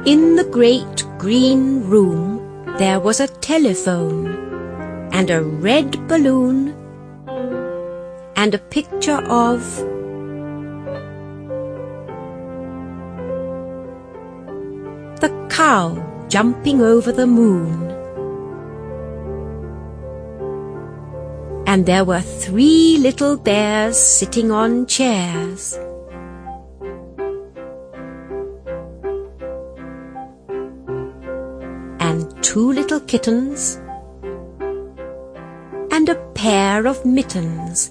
In the great green room there was a telephone and a red balloon and a picture of the cow jumping over the moon. And there were 3 little bears sitting on chairs. And 2 little kittens, and a pair of mittens,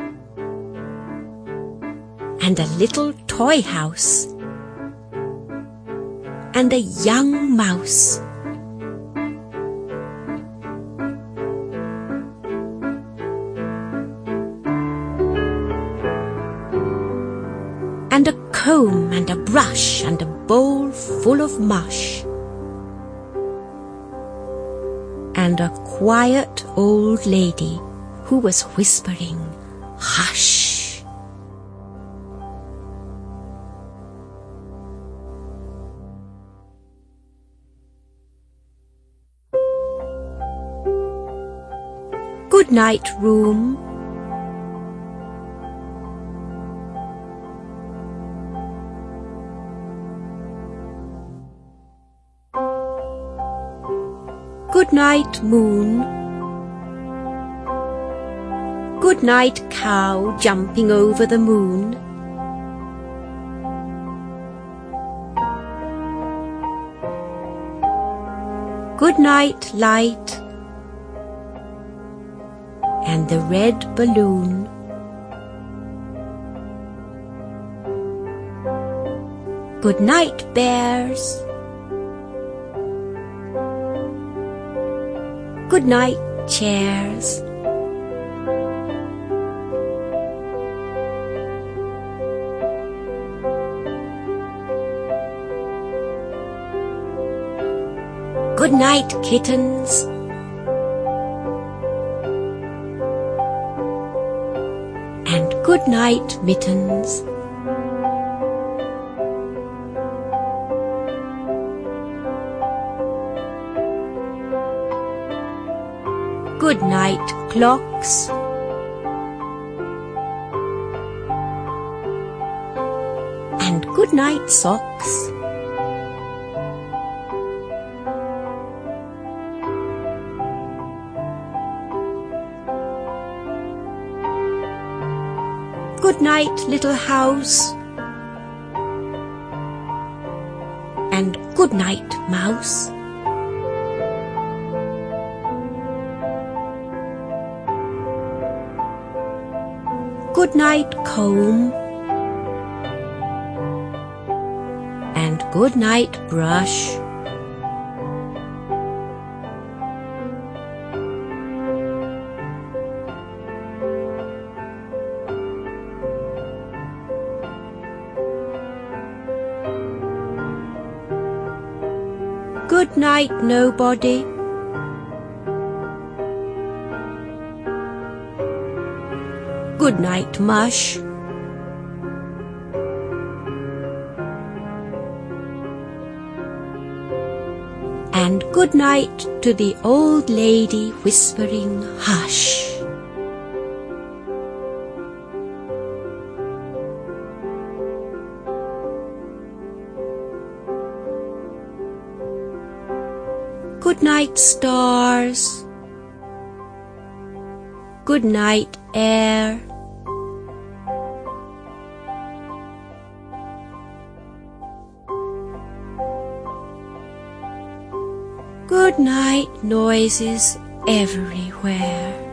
and a little toy house, and a young mouse. And a comb and a brush and a bowl full of mush. And a quiet old lady who was whispering, "Hush!" Good night, room. Good night, moon. Good night, cow jumping over the moon. Good night, light, and the red balloon. Good night, bears. Good night, chairs. Good night, kittens. And good night, mittens. Good night, clocks. And good night, socks. Good night, little house. And good night, mouse. Good night, comb. And good night, brush. Good night, nobody. Good night, mush. And good night to the old lady whispering, "Hush." Good night, stars. Good night, air. Good night, noises everywhere.